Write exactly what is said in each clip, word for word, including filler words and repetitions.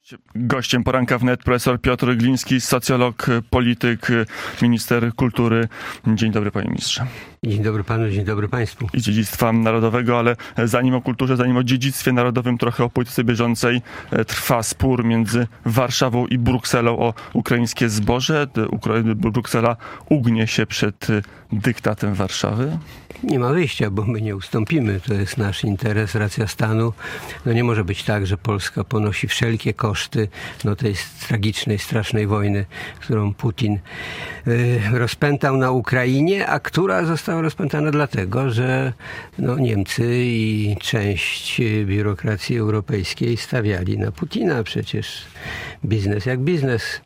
Gościem poranka wnet profesor Piotr Gliński, socjolog, polityk, minister kultury. Dzień dobry, panie ministrze. Dzień dobry panu, dzień dobry państwu. I dziedzictwa narodowego, ale zanim o kulturze, zanim o dziedzictwie narodowym, trochę o polityce bieżącej. Trwa spór między Warszawą i Brukselą o ukraińskie zboże. Bruksela ugnie się przed dyktatem Warszawy. Nie ma wyjścia, bo my nie ustąpimy. To jest nasz interes, racja stanu. No nie może być tak, że Polska ponosi wszelkie koszty no, tej tragicznej, strasznej wojny, którą Putin y, rozpętał na Ukrainie, a która została rozpętana dlatego, że no, Niemcy i część biurokracji europejskiej stawiali na Putina. Przecież biznes jak biznes.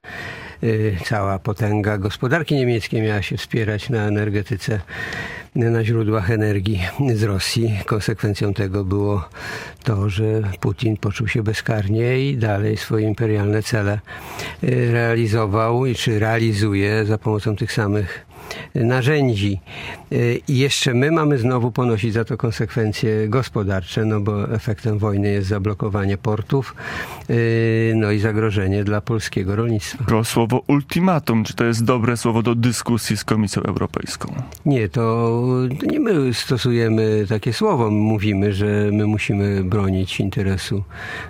Cała potęga gospodarki niemieckiej miała się wspierać na energetyce, na źródłach energii z Rosji. Konsekwencją tego było to, że Putin poczuł się bezkarnie i dalej swoje imperialne cele realizował i czy realizuje za pomocą tych samych narzędzi. I jeszcze my mamy znowu ponosić za to konsekwencje gospodarcze, no bo efektem wojny jest zablokowanie portów, no i zagrożenie dla polskiego rolnictwa. To słowo ultimatum, czy to jest dobre słowo do dyskusji z Komisją Europejską? Nie, to nie my stosujemy takie słowo. Mówimy, że my musimy bronić interesu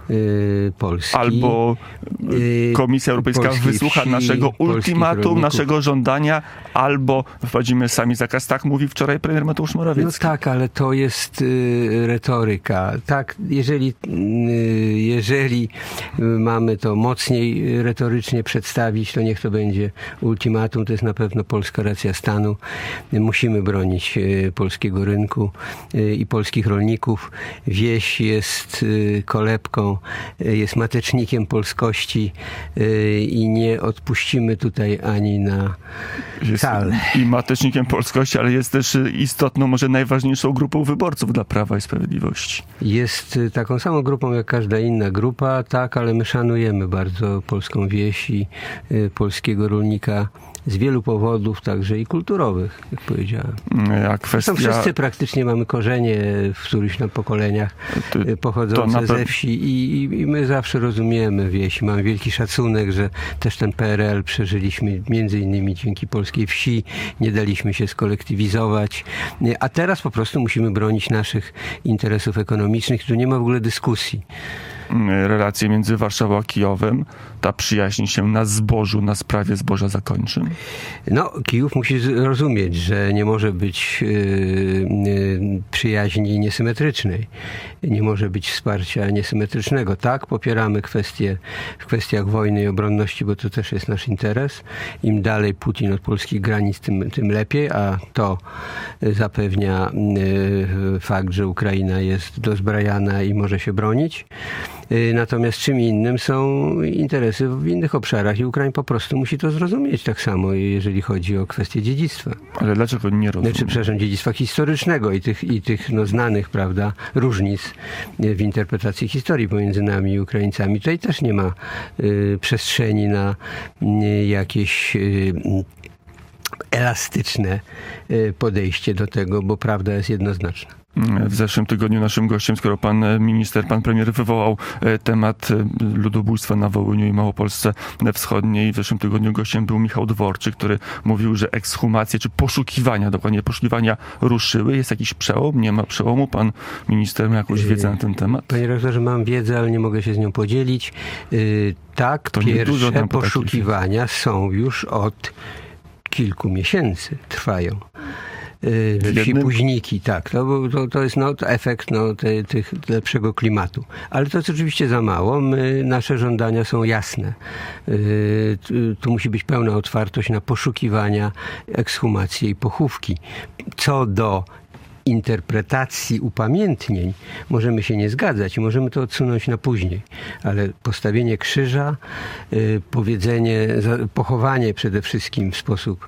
y, Polski. Albo Komisja Europejska Polskiej wysłucha wsi, naszego ultimatum, rolników. Naszego żądania, albo wprowadzimy sami zakaz. Tak mówi wczoraj premier Mateusz Morawiecki. No tak, ale to jest y, retoryka. Tak, jeżeli, y, jeżeli mamy to mocniej retorycznie przedstawić, to niech to będzie ultimatum. To jest na pewno polska racja stanu. Musimy bronić y, polskiego rynku y, i polskich rolników. Wieś jest y, kolebką, y, jest matecznikiem polskości y, i nie odpuścimy tutaj ani na Jest salę. I matecznikiem polskości, ale jest też istotną, może najważniejszą grupą wyborców dla Prawa i Sprawiedliwości. Jest taką samą grupą jak każda inna grupa, tak, ale my szanujemy bardzo polską wieś i y, polskiego rolnika z wielu powodów, także i kulturowych, jak powiedziałem. A kwestia... Zresztą wszyscy praktycznie mamy korzenie w którychś tam pokoleniach Ty, pochodzące pe... ze wsi i, i, i my zawsze rozumiemy wieś. Mamy wielki szacunek, że też ten P R L przeżyliśmy między innymi dzięki polskiej wsi. Nie daliśmy się skolektywizować. A teraz po prostu musimy bronić naszych interesów ekonomicznych. Tu nie ma w ogóle dyskusji. Relacje między Warszawą a Kijowem, ta przyjaźń się na zbożu, na sprawie zboża zakończy? No, Kijów musi rozumieć, że nie może być yy, yy, przyjaźni niesymetrycznej. Nie może być wsparcia niesymetrycznego. Tak, popieramy kwestie, w kwestiach wojny i obronności, bo to też jest nasz interes. Im dalej Putin od polskich granic, tym, tym lepiej, a to zapewnia yy, fakt, że Ukraina jest dozbrajana i może się bronić. Natomiast czym innym są interesy w innych obszarach i Ukraina po prostu musi to zrozumieć tak samo, jeżeli chodzi o kwestię dziedzictwa. Ale dlaczego nie rozumie? Znaczy, przepraszam, dziedzictwa historycznego i tych, i tych no, znanych, prawda, różnic w interpretacji historii pomiędzy nami i Ukraińcami. Tutaj też nie ma y, przestrzeni na y, jakieś y, elastyczne y, podejście do tego, bo prawda jest jednoznaczna. W zeszłym tygodniu naszym gościem, skoro pan minister, pan premier wywołał temat ludobójstwa na Wołyniu i Małopolsce Wschodniej, w zeszłym tygodniu gościem był Michał Dworczyk, który mówił, że ekshumacje, czy poszukiwania, dokładnie poszukiwania ruszyły. Jest jakiś przełom? Nie ma przełomu? Pan minister ma jakąś wiedzę na ten temat? Panie redaktorze, mam wiedzę, ale nie mogę się z nią podzielić. Yy, tak, to pierwsze poszukiwania są już od kilku miesięcy, trwają. We wsi Późniki, tak. To, to, to jest no, to efekt no, te, tych lepszego klimatu. Ale to jest oczywiście za mało. My, nasze żądania są jasne. Yy, tu musi być pełna otwartość na poszukiwania, ekshumacje i pochówki. Co do interpretacji upamiętnień możemy się nie zgadzać i możemy to odsunąć na później. Ale postawienie krzyża, y, powiedzenie, za, pochowanie przede wszystkim w sposób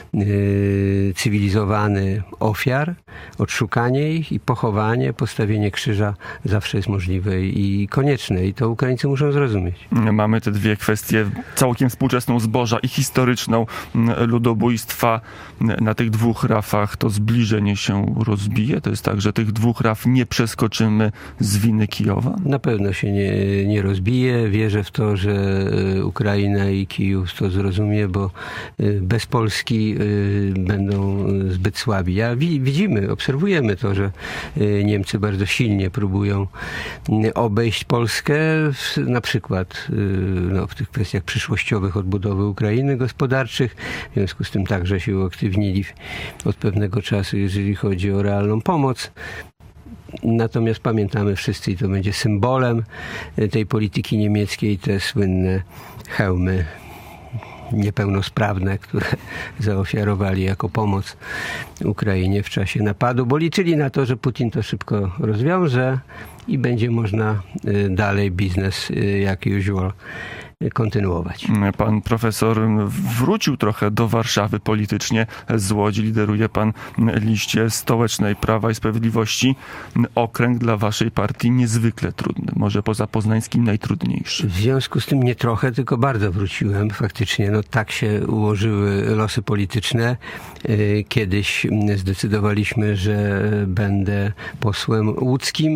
y, cywilizowany ofiar, odszukanie ich i pochowanie, postawienie krzyża zawsze jest możliwe i konieczne. I to Ukraińcy muszą zrozumieć. Mamy te dwie kwestie, całkiem współczesną zboża i historyczną ludobójstwa. Na tych dwóch rafach to zbliżenie się rozbija. rozbije? To jest tak, że tych dwóch raf nie przeskoczymy z winy Kijowa? Na pewno się nie, nie rozbije. Wierzę w to, że Ukraina i Kijów to zrozumie, bo bez Polski będą zbyt słabi. Ja widzimy, obserwujemy to, że Niemcy bardzo silnie próbują obejść Polskę, na przykład no, w tych kwestiach przyszłościowych odbudowy Ukrainy, gospodarczych. W związku z tym także się uaktywnili od pewnego czasu, jeżeli chodzi o realną pomoc. Natomiast pamiętamy wszyscy, i to będzie symbolem tej polityki niemieckiej, te słynne hełmy niepełnosprawne, które zaofiarowali jako pomoc Ukrainie w czasie napadu, bo liczyli na to, że Putin to szybko rozwiąże i będzie można dalej biznes jak usual kontynuować. Pan profesor wrócił trochę do Warszawy politycznie. Z Łodzi lideruje pan liście stołecznej Prawa i Sprawiedliwości. Okręg dla waszej partii niezwykle trudny. Może poza poznańskim najtrudniejszy. W związku z tym nie trochę, tylko bardzo wróciłem. Faktycznie no, tak się ułożyły losy polityczne. Kiedyś zdecydowaliśmy, że będę posłem łódzkim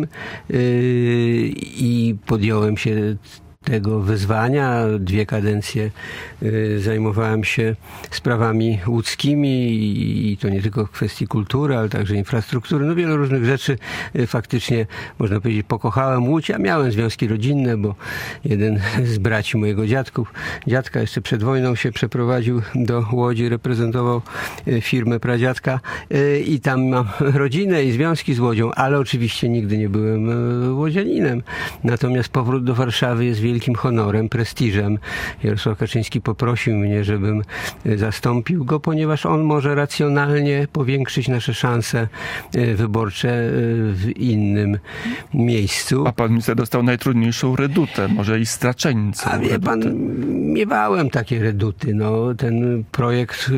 i podjąłem się tego wyzwania. Dwie kadencje y, zajmowałem się sprawami łódzkimi i, i to nie tylko kwestii kultury, ale także infrastruktury. No wiele różnych rzeczy y, faktycznie, można powiedzieć, pokochałem Łódź. Ja miałem związki rodzinne, bo jeden z braci mojego dziadków, dziadka jeszcze przed wojną się przeprowadził do Łodzi, reprezentował y, firmę pradziadka y, i tam mam rodzinę i związki z Łodzią, ale oczywiście nigdy nie byłem y, łodzianinem. Natomiast powrót do Warszawy jest wielkim honorem, prestiżem. Jarosław Kaczyński poprosił mnie, żebym zastąpił go, ponieważ on może racjonalnie powiększyć nasze szanse wyborcze w innym miejscu. A pan minister dostał najtrudniejszą redutę, może i straczeńcą. A wie pan, miewałem takie reduty. No, ten projekt,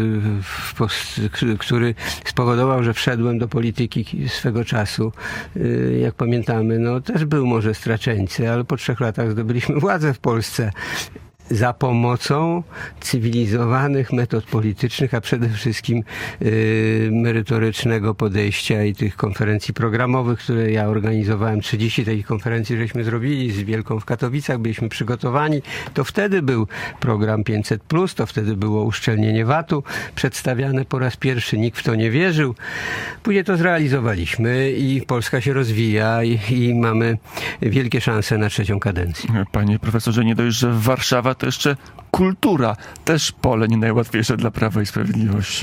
który spowodował, że wszedłem do polityki swego czasu, jak pamiętamy, no też był może straczeńcy, ale po trzech latach zdobyliśmy władzę w Polsce za pomocą cywilizowanych metod politycznych, a przede wszystkim yy, merytorycznego podejścia i tych konferencji programowych, które ja organizowałem. trzydzieści takich konferencji żeśmy zrobili, z wielką w Katowicach, byliśmy przygotowani. To wtedy był program pięćset plus, to wtedy było uszczelnienie vatu przedstawiane po raz pierwszy. Nikt w to nie wierzył. Później to zrealizowaliśmy i Polska się rozwija i, i mamy wielkie szanse na trzecią kadencję. Panie profesorze, nie dość, że Warszawa, to jeszcze kultura, też pole nie najłatwiejsze dla Prawa i Sprawiedliwości.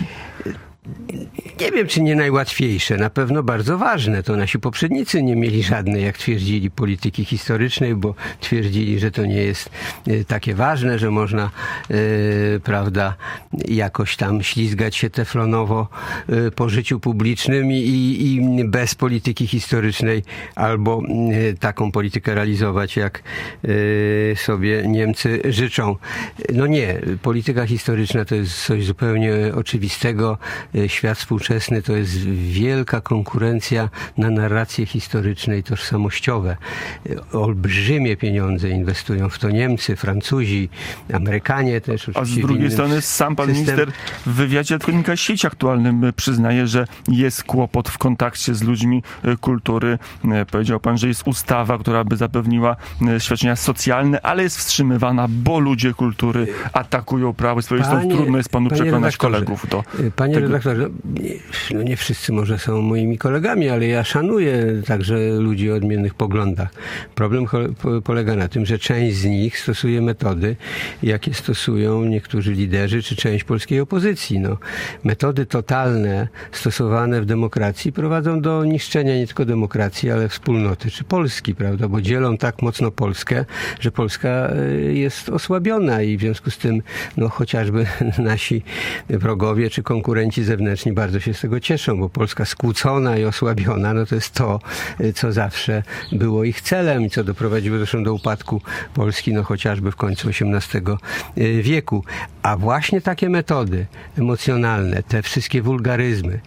Nie wiem, czy nie najłatwiejsze, na pewno bardzo ważne. To nasi poprzednicy nie mieli żadnej, jak twierdzili, polityki historycznej, bo twierdzili, że to nie jest takie ważne, że można, yy, prawda, jakoś tam ślizgać się teflonowo yy, po życiu publicznym i, i bez polityki historycznej albo yy, taką politykę realizować, jak yy, sobie Niemcy życzą. No nie, polityka historyczna to jest coś zupełnie oczywistego. Świat współczesny to jest wielka konkurencja na narracje historyczne i tożsamościowe. Olbrzymie pieniądze inwestują w to Niemcy, Francuzi, Amerykanie też. A z drugiej strony sam pan system... minister w wywiadzie Tygodnika Sieci Aktualnym przyznaje, że jest kłopot w kontakcie z ludźmi kultury. Powiedział pan, że jest ustawa, która by zapewniła świadczenia socjalne, ale jest wstrzymywana, bo ludzie kultury atakują Prawo i Sprawiedliwość. Trudno jest panu przekonać kolegów do Panie tego. redaktorze, no nie wszyscy może są moimi kolegami, ale ja szanuję także ludzi o odmiennych poglądach. Problem polega na tym, że część z nich stosuje metody, jakie stosują niektórzy liderzy, czy część polskiej opozycji. No, metody totalne stosowane w demokracji prowadzą do niszczenia nie tylko demokracji, ale wspólnoty, czy Polski, prawda? Bo dzielą tak mocno Polskę, że Polska jest osłabiona i w związku z tym, no chociażby nasi wrogowie, czy konkurenci zewnętrzni bardzo się z tego cieszą, bo Polska skłócona i osłabiona, no to jest to, co zawsze było ich celem i co doprowadziło zresztą do upadku Polski, no chociażby w końcu osiemnastego wieku. A właśnie takie metody emocjonalne, te wszystkie wulgaryzmy,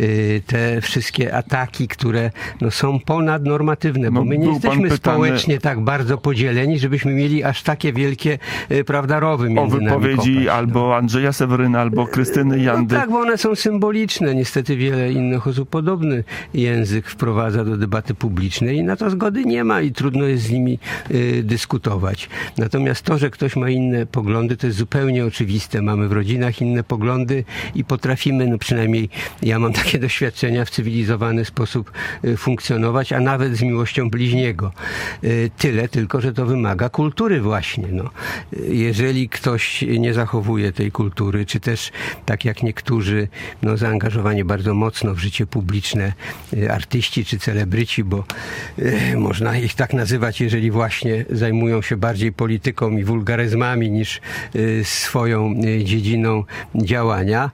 te wszystkie ataki, które no, są ponadnormatywne, bo no, my nie jesteśmy pytany... społecznie tak bardzo podzieleni, żebyśmy mieli aż takie wielkie, prawda, rowy między nami. O wypowiedzi kopać, albo no. Andrzeja Seweryna, albo Krystyny Jandy. No tak, bo one są są symboliczne. Niestety wiele innych osób podobny język wprowadza do debaty publicznej i na to zgody nie ma i trudno jest z nimi y, dyskutować. Natomiast to, że ktoś ma inne poglądy, to jest zupełnie oczywiste. Mamy w rodzinach inne poglądy i potrafimy, no przynajmniej ja mam takie doświadczenia, w cywilizowany sposób y, funkcjonować, a nawet z miłością bliźniego. Y, tyle tylko, że to wymaga kultury właśnie. No. Y, jeżeli ktoś nie zachowuje tej kultury, czy też tak jak niektórzy, no zaangażowanie bardzo mocno w życie publiczne, y, artyści czy celebryci, bo y, można ich tak nazywać, jeżeli właśnie zajmują się bardziej polityką i wulgaryzmami niż y, swoją y, dziedziną działania,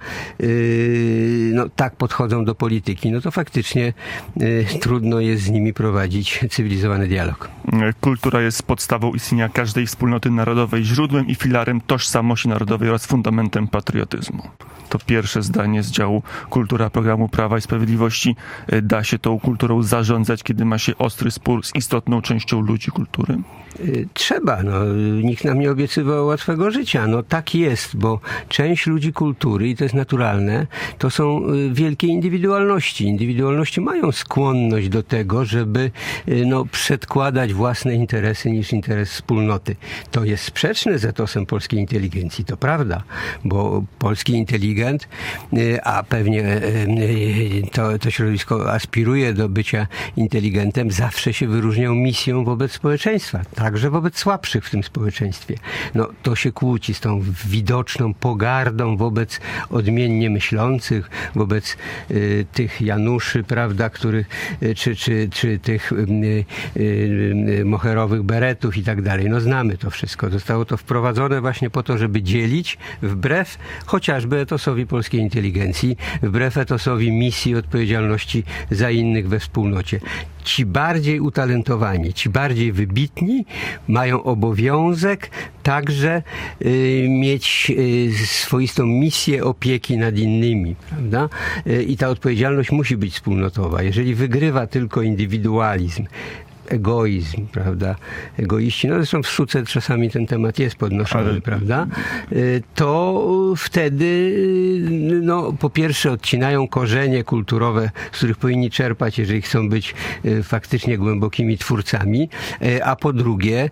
y, no tak podchodzą do polityki, no to faktycznie y, trudno jest z nimi prowadzić cywilizowany dialog. Kultura jest podstawą istnienia każdej wspólnoty narodowej, źródłem i filarem tożsamości narodowej oraz fundamentem patriotyzmu. To pierwsze zdanie z działu Kultura programu Prawa i Sprawiedliwości. Da się tą kulturą zarządzać, kiedy ma się ostry spór z istotną częścią ludzi kultury? Trzeba. No, nikt nam nie obiecywał łatwego życia. No tak jest, bo część ludzi kultury, i to jest naturalne, to są wielkie indywidualności. Indywidualności mają skłonność do tego, żeby no, przedkładać własne interesy niż interes wspólnoty. To jest sprzeczne z etosem polskiej inteligencji, to prawda, bo polski inteligent, a pewnie to, to środowisko aspiruje do bycia inteligentem, zawsze się wyróżniał misją wobec społeczeństwa. Także wobec słabszych w tym społeczeństwie. No, to się kłóci z tą widoczną pogardą wobec odmiennie myślących, wobec y, tych Januszy, prawda, których, y, czy, czy, czy tych y, y, y, moherowych beretów i tak dalej. No, znamy to wszystko. Zostało to wprowadzone właśnie po to, żeby dzielić wbrew chociażby etosowi polskiej inteligencji, wbrew etosowi misji i odpowiedzialności za innych we wspólnocie. Ci bardziej utalentowani, ci bardziej wybitni mają obowiązek także y, mieć y, swoistą misję opieki nad innymi, prawda? Y, I ta odpowiedzialność musi być wspólnotowa. Jeżeli wygrywa tylko indywidualizm, egoizm, prawda, egoiści, no zresztą w sztuce czasami ten temat jest podnoszony, ale... prawda, to wtedy no po pierwsze odcinają korzenie kulturowe, z których powinni czerpać, jeżeli chcą być faktycznie głębokimi twórcami, a po drugie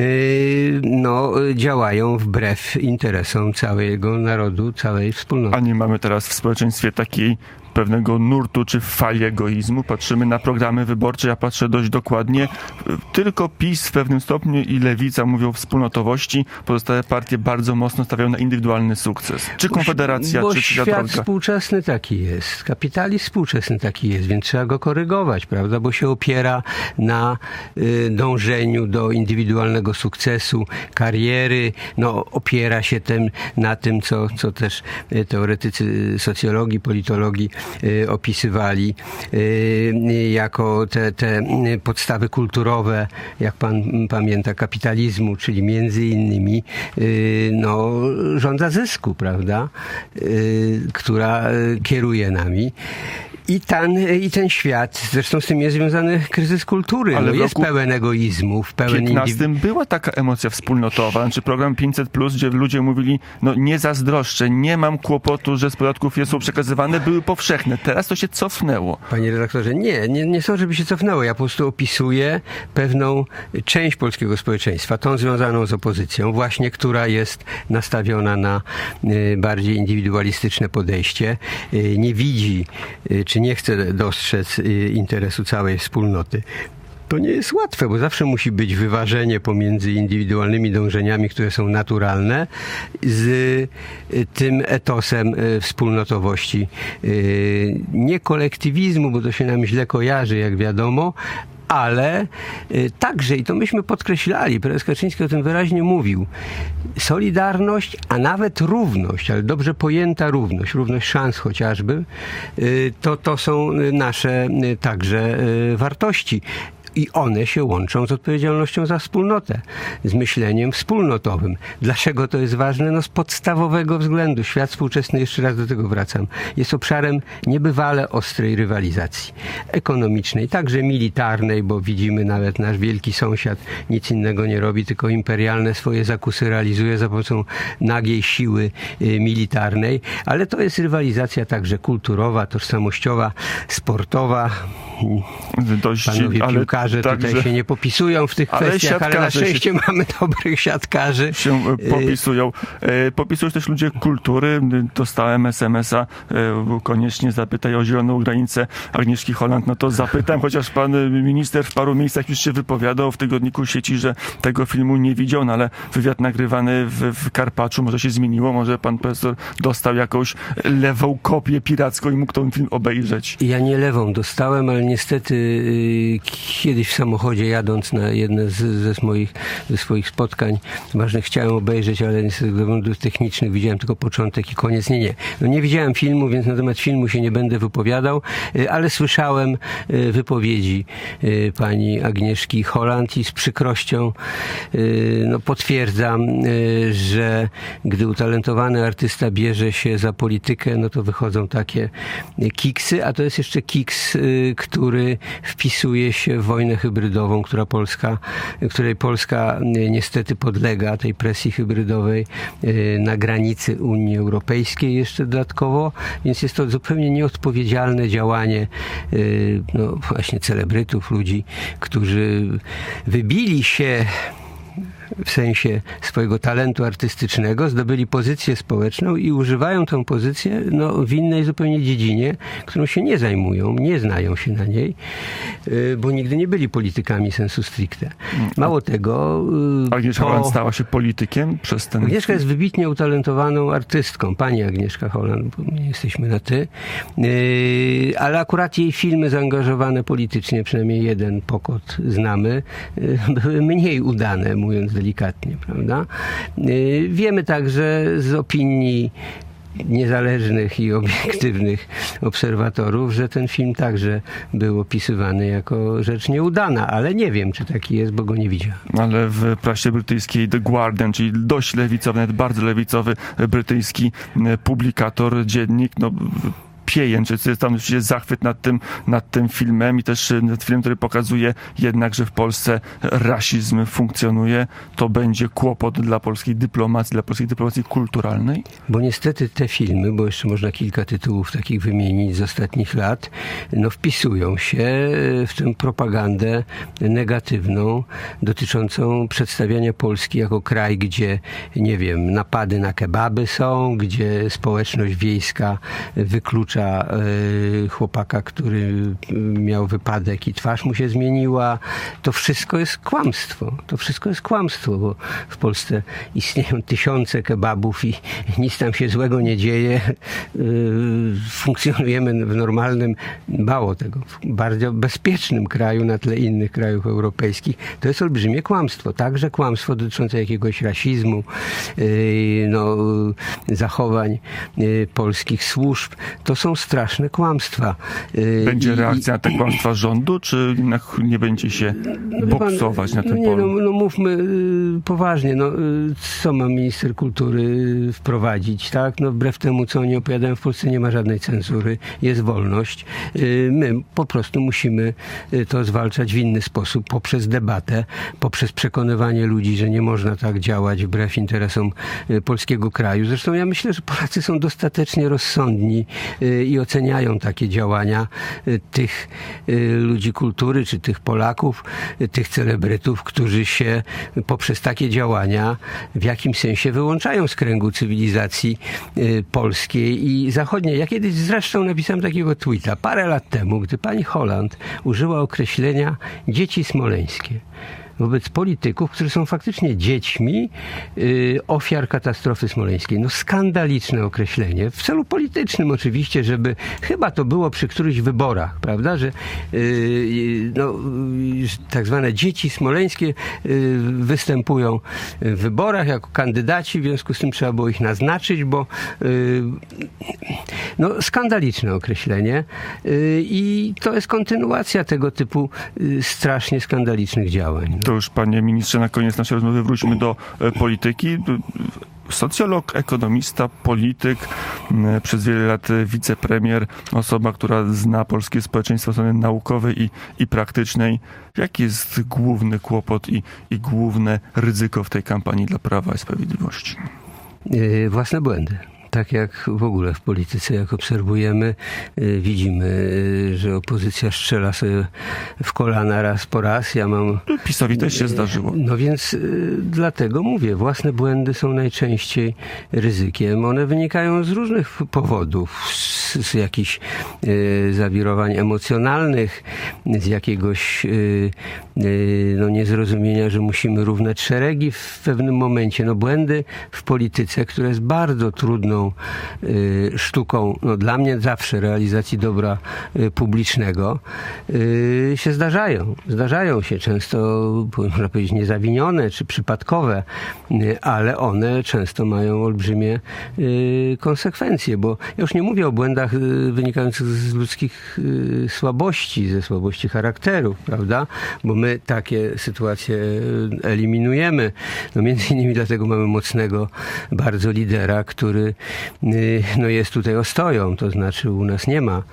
no działają wbrew interesom całego narodu, całej wspólnoty. A nie mamy teraz w społeczeństwie takiej pewnego nurtu czy fali egoizmu. Patrzymy na programy wyborcze, ja patrzę dość dokładnie. Tylko PiS w pewnym stopniu i Lewica mówią o wspólnotowości. Pozostałe partie bardzo mocno stawiają na indywidualny sukces. Czy Konfederacja, bo czy świat Trójka? Współczesny taki jest. Kapitalizm współczesny taki jest, więc trzeba go korygować, prawda? Bo się opiera na y, dążeniu do indywidualnego sukcesu, kariery. No, opiera się tym, na tym, co, co też y, teoretycy socjologii, politologii y, opisywali y, jako te, te podstawy kulturowe, jak pan pamięta, kapitalizmu, czyli między innymi y, no, rządza zysku, prawda, y, która kieruje nami. I ten, I ten świat, zresztą z tym jest związany kryzys kultury. Ale no jest pełen egoizmów, pełen piętnastym była taka emocja wspólnotowa, znaczy program pięćset plus, gdzie ludzie mówili, no nie zazdroszczę, nie mam kłopotu, że z podatków są przekazywane, były powszechne. Teraz to się cofnęło. Panie redaktorze, nie, nie, nie są, żeby się cofnęło. Ja po prostu opisuję pewną część polskiego społeczeństwa, tą związaną z opozycją, właśnie, która jest nastawiona na y, bardziej indywidualistyczne podejście, y, nie widzi, y, czy nie chce dostrzec y, interesu całej wspólnoty. To nie jest łatwe, bo zawsze musi być wyważenie pomiędzy indywidualnymi dążeniami, które są naturalne, z tym etosem wspólnotowości. Nie kolektywizmu, bo to się nam źle kojarzy, jak wiadomo, ale także, i to myśmy podkreślali, prezes Kaczyński o tym wyraźnie mówił, solidarność, a nawet równość, ale dobrze pojęta równość, równość szans chociażby, to, to są nasze także wartości. i one się łączą z odpowiedzialnością za wspólnotę, z myśleniem wspólnotowym. Dlaczego to jest ważne? No z podstawowego względu. Świat współczesny, jeszcze raz do tego wracam, jest obszarem niebywale ostrej rywalizacji ekonomicznej, także militarnej, bo widzimy nawet nasz wielki sąsiad nic innego nie robi, tylko imperialne swoje zakusy realizuje za pomocą nagiej siły y, militarnej, ale to jest rywalizacja także kulturowa, tożsamościowa, sportowa. Dość, Panowie ale piłkarze także, tutaj się nie popisują w tych ale kwestiach, ale na szczęście się, mamy dobrych siatkarzy. Się popisują. Popisują też ludzie kultury. Dostałem es em es a. Koniecznie zapytaj o zieloną granicę Agnieszki Holland. No to zapytam, chociaż pan minister w paru miejscach już się wypowiadał w tygodniku sieci, że tego filmu nie widział, no ale wywiad nagrywany w, w Karpaczu może się zmieniło, może pan profesor dostał jakąś lewą kopię piracką i mógł ten film obejrzeć. Ja nie lewą dostałem, ale niestety yy, kiedyś w samochodzie jadąc na jedne z, ze, moich, ze swoich spotkań ważnych chciałem obejrzeć, ale niestety ze względów technicznych widziałem tylko początek i koniec. Nie, nie. No nie widziałem filmu, więc na temat filmu się nie będę wypowiadał, yy, ale słyszałem yy, wypowiedzi yy, pani Agnieszki Holland i z przykrością yy, no, potwierdzam, yy, że gdy utalentowany artysta bierze się za politykę, no to wychodzą takie kiksy, a to jest jeszcze kiks, yy, który wpisuje się w wojnę hybrydową, która Polska, której Polska niestety podlega, tej presji hybrydowej na granicy Unii Europejskiej jeszcze dodatkowo, więc jest to zupełnie nieodpowiedzialne działanie no właśnie celebrytów, ludzi, którzy wybili się w sensie swojego talentu artystycznego, zdobyli pozycję społeczną i używają tę pozycję no, w innej zupełnie dziedzinie, którą się nie zajmują, nie znają się na niej, bo nigdy nie byli politykami sensu stricte. Mało tego... Agnieszka po... Holland stała się politykiem przez ten... Agnieszka jest wybitnie utalentowaną artystką, pani Agnieszka Holland, bo my jesteśmy na ty, ale akurat jej filmy zaangażowane politycznie, przynajmniej jeden Pokot znamy, były mniej udane, mówiąc delikatnie, prawda? Wiemy także z opinii niezależnych i obiektywnych obserwatorów, że ten film także był opisywany jako rzecz nieudana, ale nie wiem, czy taki jest, bo go nie widziałem. Ale w prasie brytyjskiej The Guardian, czyli dość lewicowy, nawet bardzo lewicowy brytyjski publikator, dziennik, no piejen, czy jest tam zachwyt nad tym, nad tym filmem i też nad filmem, który pokazuje jednak, że w Polsce rasizm funkcjonuje, to będzie kłopot dla polskiej dyplomacji, dla polskiej dyplomacji kulturalnej? Bo niestety te filmy, bo jeszcze można kilka tytułów takich wymienić z ostatnich lat, no wpisują się w tę propagandę negatywną dotyczącą przedstawiania Polski jako kraj, gdzie, nie wiem, napady na kebaby są, gdzie społeczność wiejska wyklucza chłopaka, który miał wypadek i twarz mu się zmieniła. To wszystko jest kłamstwo. To wszystko jest kłamstwo, bo w Polsce istnieją tysiące kebabów i nic tam się złego nie dzieje. Funkcjonujemy w normalnym, mało tego, bardzo bezpiecznym kraju na tle innych krajów europejskich. To jest olbrzymie kłamstwo. Także kłamstwo dotyczące jakiegoś rasizmu, no, zachowań polskich służb. To są straszne kłamstwa. Będzie I, reakcja na te kłamstwa rządu, czy jednak nie będzie się no, boksować pan, na tym nie, polu? No, no mówmy poważnie, no, co ma minister kultury wprowadzić, tak? No, wbrew temu, co oni opowiadają, w Polsce nie ma żadnej cenzury, jest wolność. My po prostu musimy to zwalczać w inny sposób, poprzez debatę, poprzez przekonywanie ludzi, że nie można tak działać wbrew interesom polskiego kraju. Zresztą ja myślę, że Polacy są dostatecznie rozsądni i oceniają takie działania tych ludzi kultury, czy tych Polaków, tych celebrytów, którzy się poprzez takie działania w jakimś sensie wyłączają z kręgu cywilizacji polskiej i zachodniej. Ja kiedyś zresztą napisałem takiego tweeta parę lat temu, gdy pani Holland użyła określenia dzieci smoleńskie. wobec polityków, którzy są faktycznie dziećmi y, ofiar katastrofy smoleńskiej. No skandaliczne określenie. W celu politycznym oczywiście, żeby chyba to było przy którychś wyborach, prawda, że y, no, y, tak zwane dzieci smoleńskie y, występują w wyborach jako kandydaci, w związku z tym trzeba było ich naznaczyć, bo y, no skandaliczne określenie y, i to jest kontynuacja tego typu y, strasznie skandalicznych działań. To już, panie ministrze, na koniec naszej rozmowy wróćmy do e, polityki. Socjolog, ekonomista, polityk, m, przez wiele lat wicepremier, osoba, która zna polskie społeczeństwo od strony naukowej i, i praktycznej. Jaki jest główny kłopot i, i główne ryzyko w tej kampanii dla Prawa i Sprawiedliwości? Yy, własne błędy. Tak jak w ogóle w polityce, jak obserwujemy, yy, widzimy, yy, że opozycja strzela sobie w kolana raz po raz. Ja mam... PiS-owi też się zdarzyło. No więc yy, dlatego mówię, własne błędy są najczęściej ryzykiem. One wynikają z różnych powodów, z, z jakichś yy, zawirowań emocjonalnych, z jakiegoś yy, yy, no, niezrozumienia, że musimy równać szeregi w pewnym momencie. No błędy w polityce, które jest bardzo trudną sztuką, no dla mnie zawsze realizacji dobra publicznego, się zdarzają. Zdarzają się często, można powiedzieć, niezawinione czy przypadkowe, ale one często mają olbrzymie konsekwencje, bo ja już nie mówię o błędach wynikających z ludzkich słabości, ze słabości charakteru, prawda? Bo my takie sytuacje eliminujemy. No między innymi dlatego mamy mocnego bardzo lidera, który no jest tutaj ostoją, to znaczy u nas nie ma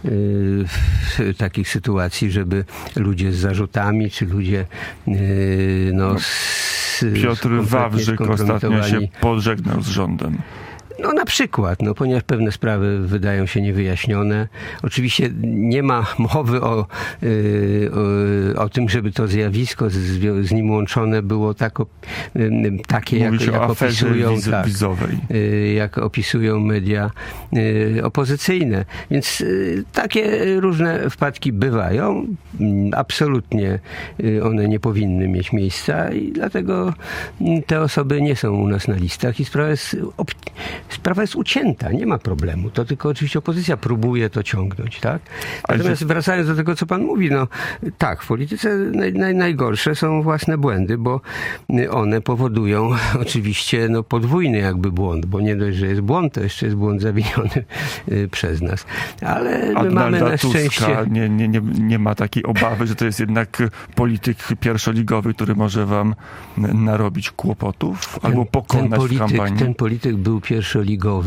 y, takich sytuacji, żeby ludzie z zarzutami, czy ludzie y, no, z, Piotr Wawrzyk ostatnio się pożegnał z rządem. No na przykład, no, ponieważ pewne sprawy wydają się niewyjaśnione. Oczywiście nie ma mowy o, yy, o, o tym, żeby to zjawisko z, z nim łączone było tak, yy, takie, jak, jak opisują, wiz, tak, wizowej. Yy, jak opisują media yy, opozycyjne. Więc yy, takie różne wpadki bywają. Yy, absolutnie yy, one nie powinny mieć miejsca i dlatego yy, te osoby nie są u nas na listach i sprawa jest op- Sprawa jest ucięta, nie ma problemu. To tylko oczywiście opozycja próbuje to ciągnąć, tak? Natomiast wracając do tego, co pan mówi, no tak, w polityce naj, naj, najgorsze są własne błędy, bo one powodują oczywiście no, podwójny jakby błąd, bo nie dość, że jest błąd, to jeszcze jest błąd zawiniony y, przez nas. Ale my mamy na szczęście... Nie, nie, nie, nie ma takiej obawy, że to jest jednak polityk pierwszoligowy, który może wam narobić kłopotów ten, albo pokonać ten polityk, w kampanii? Ten polityk był pierwszoligowy,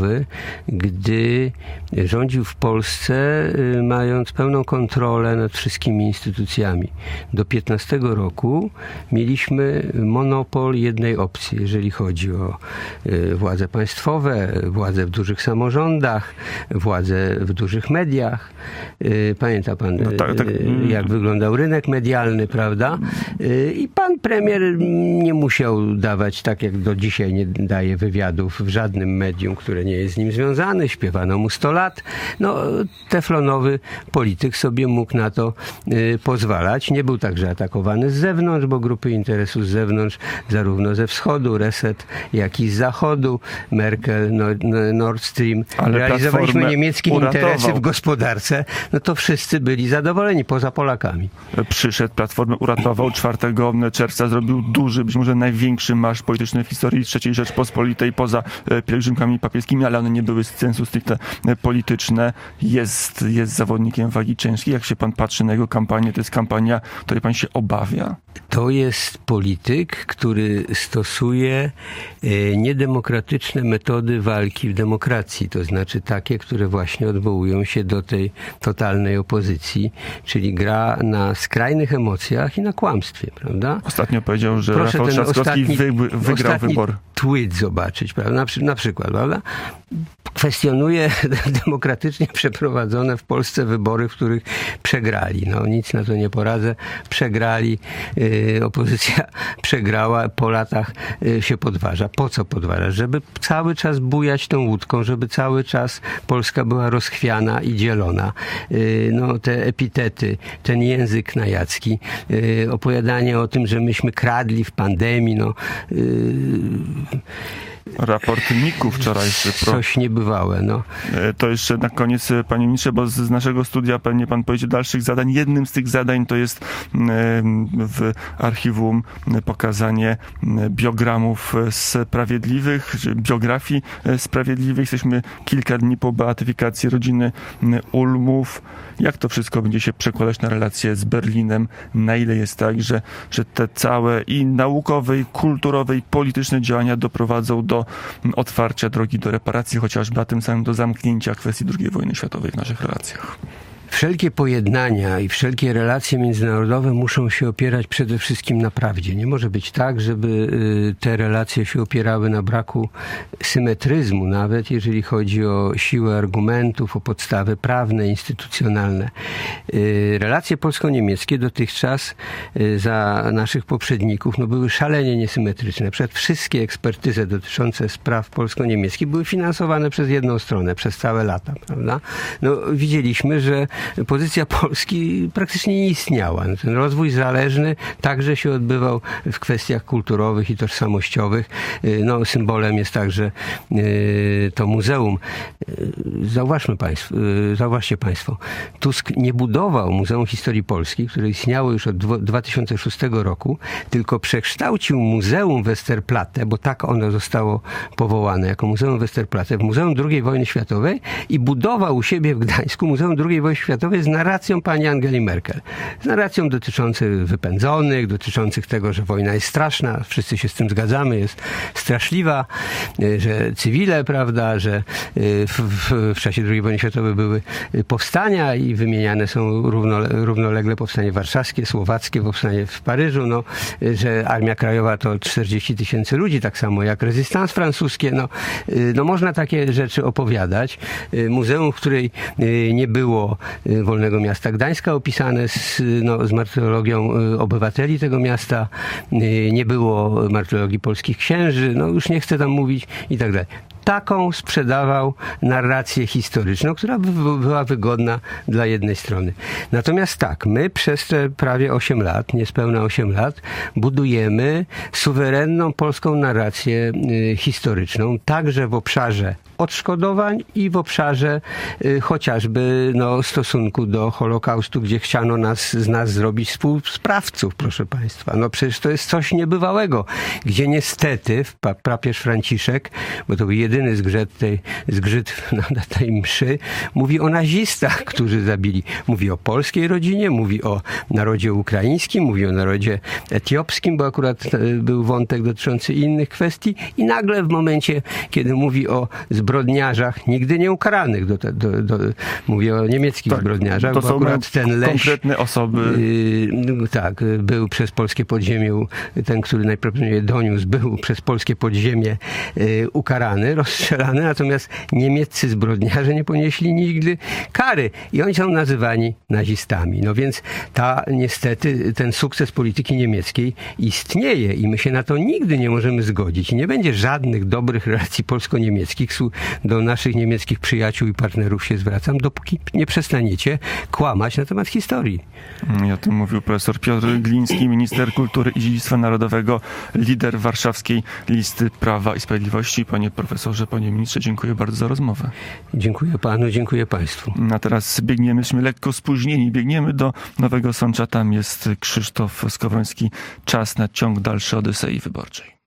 gdy rządził w Polsce, mając pełną kontrolę nad wszystkimi instytucjami. Do piętnastego roku mieliśmy monopol jednej opcji, jeżeli chodzi o władze państwowe, władze w dużych samorządach, władze w dużych mediach. Pamięta pan, no tak, tak. jak wyglądał rynek medialny, prawda? I pan premier nie musiał dawać, tak jak do dzisiaj nie daje wywiadów w żadnym medium, które nie jest z nim związane, śpiewano mu sto lat. No, teflonowy polityk sobie mógł na to y, pozwalać. Nie był także atakowany z zewnątrz, bo grupy interesu z zewnątrz, zarówno ze wschodu, Reset, jak i z zachodu, Merkel, no, no, Nord Stream. Ale realizowaliśmy niemieckie uratował. interesy w gospodarce. No to wszyscy byli zadowoleni, poza Polakami. Przyszedł, Platformę uratował, czwartego czerwca zrobił duży, być może największy marsz polityczny w historii trzeciej Rzeczpospolitej, poza pielgrzymkami papieskimi, ale one nie były z sensu stricte polityczne. Jest, jest zawodnikiem wagi ciężkiej. Jak się pan patrzy na jego kampanię, to jest kampania, której pan się obawia? To jest polityk, który stosuje e, niedemokratyczne metody walki w demokracji. To znaczy takie, które właśnie odwołują się do tej totalnej opozycji, czyli gra na skrajnych emocjach i na kłamstwie, prawda? Ostatnio powiedział, że Proszę Rafał Trzaskowski wy, wygrał ostatni wybor. tweet zobaczyć, prawda? Na, przy, na przykład, prawda? kwestionuje demokratycznie przeprowadzone w Polsce wybory, w których przegrali. No nic na to nie poradzę. Przegrali, yy, opozycja przegrała, po latach yy, się podważa. Po co podważa? Żeby cały czas bujać tą łódką, żeby cały czas Polska była rozchwiana i dzielona. Yy, no te epitety, ten język najacki, yy, opowiadanie o tym, że myśmy kradli w pandemii, no yy, raport N I K-u wczorajszy. Coś niebywałe, no. To jeszcze na koniec, panie ministrze, bo z naszego studia pewnie pan powiedzie dalszych zadań. Jednym z tych zadań to jest w archiwum pokazanie biogramów sprawiedliwych, biografii sprawiedliwych. Jesteśmy kilka dni po beatyfikacji rodziny Ulmów. Jak to wszystko będzie się przekładać na relacje z Berlinem? Na ile jest tak, że, że te całe i naukowe, i kulturowe, i polityczne działania doprowadzą do otwarcia drogi do reparacji, chociażby, a tym samym do zamknięcia kwestii drugiej wojny światowej w naszych relacjach? Wszelkie pojednania i wszelkie relacje międzynarodowe muszą się opierać przede wszystkim na prawdzie. Nie może być tak, żeby te relacje się opierały na braku symetryzmu, nawet jeżeli chodzi o siłę argumentów, o podstawy prawne, instytucjonalne. Relacje polsko-niemieckie dotychczas za naszych poprzedników no, były szalenie niesymetryczne. Przed wszystkie ekspertyzy dotyczące spraw polsko-niemieckich były finansowane przez jedną stronę przez całe lata, prawda? No, widzieliśmy, że pozycja Polski praktycznie nie istniała. Ten rozwój zależny także się odbywał w kwestiach kulturowych i tożsamościowych. No, symbolem jest także to muzeum. Zauważmy państwo, zauważcie państwo, Tusk nie budował Muzeum Historii Polski, które istniało już od dwa tysiące szóstego roku, tylko przekształcił Muzeum Westerplatte, bo tak ono zostało powołane jako Muzeum Westerplatte, w Muzeum drugiej wojny światowej i budował u siebie w Gdańsku Muzeum drugiej wojny światowej z narracją pani Angeli Merkel. Z narracją dotyczących wypędzonych, dotyczących tego, że wojna jest straszna, wszyscy się z tym zgadzamy, jest straszliwa, że cywile, prawda, że w, w, w czasie drugiej wojny światowej były powstania i wymieniane są równo, równolegle powstanie warszawskie, słowackie, powstanie w Paryżu, no, że Armia Krajowa to czterdzieści tysięcy ludzi, tak samo jak rezystans francuskie, no, no można takie rzeczy opowiadać. Muzeum, w której nie było Wolnego Miasta Gdańska opisane z, no, z martyrologią obywateli tego miasta, nie było martyrologii polskich księży, no już nie chcę tam mówić i tak dalej. Taką sprzedawał narrację historyczną, która by była wygodna dla jednej strony. Natomiast tak, my przez te prawie osiem lat, niespełna osiem lat, budujemy suwerenną polską narrację y, historyczną, także w obszarze odszkodowań i w obszarze y, chociażby no, stosunku do Holokaustu, gdzie chciano nas, z nas zrobić współsprawców, proszę państwa. No przecież to jest coś niebywałego, gdzie niestety pa, papież Franciszek, bo to był jedyny zgrzyt tej, zgrzyt na tej mszy, mówi o nazistach, którzy zabili. Mówi o polskiej rodzinie, mówi o narodzie ukraińskim, mówi o narodzie etiopskim, bo akurat był wątek dotyczący innych kwestii i nagle w momencie, kiedy mówi o zbrodniarzach nigdy nie ukaranych, do, do, do, mówię o niemieckich tak, zbrodniarzach, to bo są akurat ten Leś, konkretne osoby. Yy, tak, był przez polskie podziemie, ten, który najprawdopodobniej doniósł, był przez polskie podziemie yy, ukarany, rozstrzelany, natomiast niemieccy zbrodniarze nie ponieśli nigdy kary i oni są nazywani nazistami. No więc ta, niestety, ten sukces polityki niemieckiej istnieje i my się na to nigdy nie możemy zgodzić. I nie będzie żadnych dobrych relacji polsko-niemieckich. Do naszych niemieckich przyjaciół i partnerów się zwracam, dopóki nie przestaniecie kłamać na temat historii. I o tym mówił profesor Piotr Gliński, minister kultury i dziedzictwa narodowego, lider warszawskiej listy Prawa i Sprawiedliwości. Panie profesorze, panie ministrze, dziękuję bardzo za rozmowę. Dziękuję panu, dziękuję państwu. A teraz biegniemy, jesteśmy lekko spóźnieni, biegniemy do Nowego Sącza. Tam jest Krzysztof Skowroński. Czas na ciąg dalszy Odysei Wyborczej.